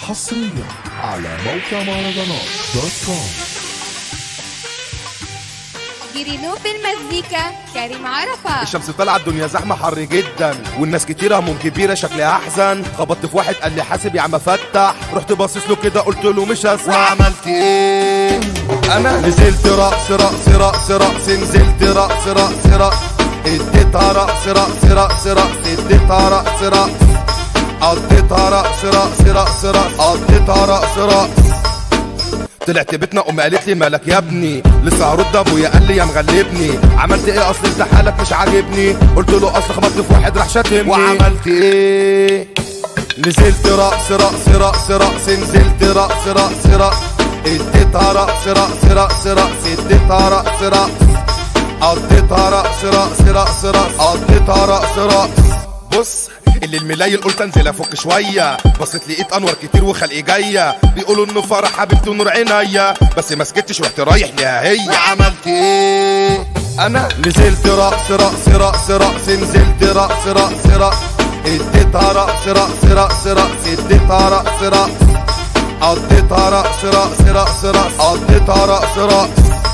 حصريا على موقع مهرجانات دوت كوم. جرينو في المزيكا كريم عرفة. الشمس طالعه الدنيا زحمه حر جدا والناس كتير هموم كبيره شكلها احزن. خبطت في واحد قال لي حاسب يا عم فتح، رحت باصص له كده قلت له مش هسمع. وعملت ايه؟ انا نزلت رقص رقص رقص رقص، نزلت رقص رقص رقص، اديتها رقص رقص رقص رقص، اديتها رقص رقص، قضيتها رقص رقص رقص رقص، قضيتها رقص رقص. طلعت بيتنا امي قالت لي مالك يا ابني، لسه هرد ابويا قال لي يا مغلبني. عملت ايه اصل انت حالك مش عاجبني؟ قلت له اصل خبطت في واحد راح شاتمني. وعملت ايه؟ نزلت رقص رقص رقص رقص، نزلت رقص رقص رقص، اديتها رقص رقص رقص رقص، اديتها رقص رقص، قضيتها رقص رقص رقص رقص، قضيتها رقص رقص. بص اللي الملايل قلت انزل افك شويه، بصيت لقيت انوار كتير وخلقي جايه، بيقولوا انه فرح حبيبتي ونور عينيا، بس ما سكتش رحت رايح ليها هي. عملت ايه؟ انا نزلت رقص رقص رقص رقص، نزلت رقص رقص رقص، اديتها رقص رقص رقص رقص، اديتها رقص رقص، قضيتها رقص رقص رقص رقص، قضيتها رقص رقص.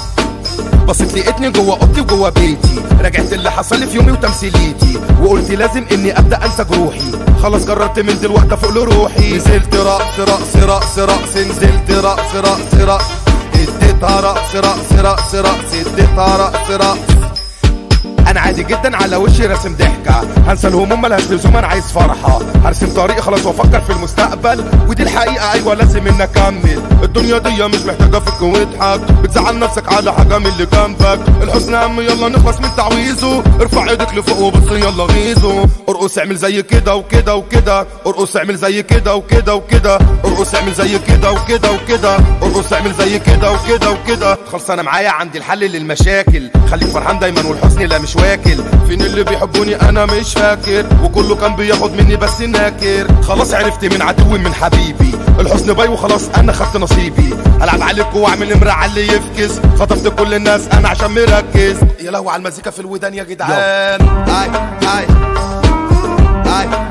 بصيت لقيتني جوه اوضتي وجوه بيتي، رجعت اللي حصل لي في يومي وتمثيليتي، وقلت لازم اني ابدا انسى جروحي، خلاص قررت من دلوقتي افوق لروحي. نزلت رقص رقص رقص رقص، نزلت رقص رقص رقص، اديتها رقص رقص رقص رقص، اديتها رقص رقص. انا عادي جدا على وشي راسم ضحكه، هنسى الهموم ملهاش لزوم، انا عايز فرحه، هرسم طريقي خلاص وافكر في المستقبل، ودي الحقيقه ايوه لازم اني اكمل. الدنيا دي مش محتاجه فك واضحك، بتزعل نفسك على حاجه من اللي جنبك، الحزن هم يلا نخلص من تعويذه، ارفع ايدك لفوق وبص يلا غيظه، ارقص اعمل زي كده وكده وكده، ارقص اعمل زي كده وكده وكده، ارقص اعمل زي كده وكده وكده، ارقص اعمل زي كده وكده وكده. خلص انا معايا عندي الحل للمشاكل، خليك فرحان دايما والحزن لا مش واكل، فين اللي بيحبوني انا مش فاكر، وكله كان بياخد مني بس ناكر، خلاص عرفت من عدوي من حبيبي، الحزن باي وخلاص انا خدت نصيبي، هلعب عليك واعمل امرأة على اللي يفكس، خطفت كل الناس انا عشان مركز. يا لهوي على المزيكا في الودان يا جدعان. هاي هاي هاي